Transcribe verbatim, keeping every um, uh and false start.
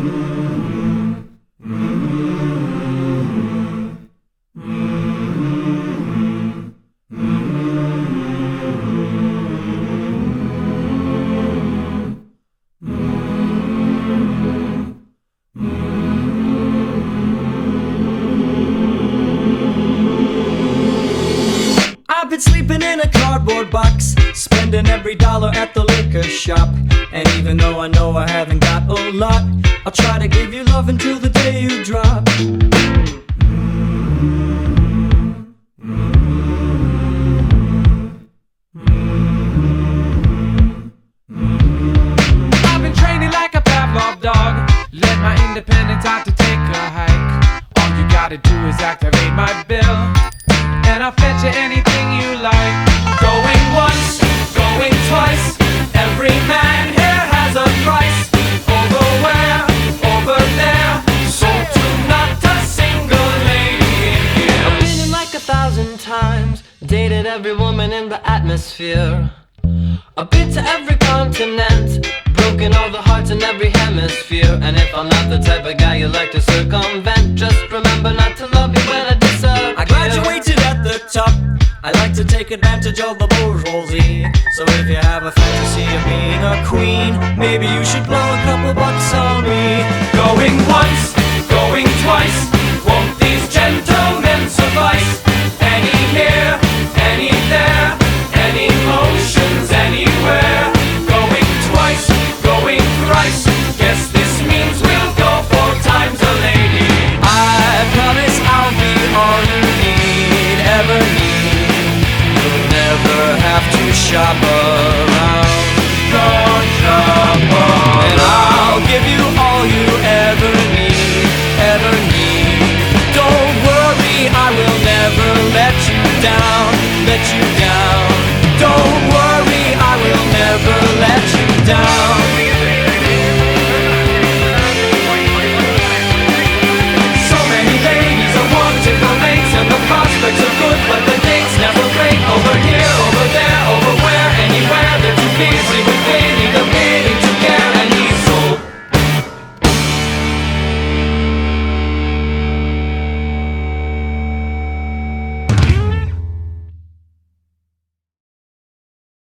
I've been sleeping in a cardboard box, spending every dollar at the liquor shop. And even though I know I haven't got a lot, I'll try to give you love until the day you drop. I've been training like a Pavlov dog, let my independence out to take a hike. All you gotta do is activate my bill, and I'll fetch you anything you like. Going once, going twice, every man here has a price. Over where, over there, sold to not a single lady in here. I've been in like a thousand times, dated every woman in the atmosphere. I've been to every continent, broken all the hearts in every hemisphere. And if I'm not the type of guy you like to circumvent, just remember not to love me when I disappear. I graduated at the top, I like to take advantage of the bourgeoisie. So if you have a fantasy of being a queen, maybe you should blow a couple bucks on me. Going once, going twice,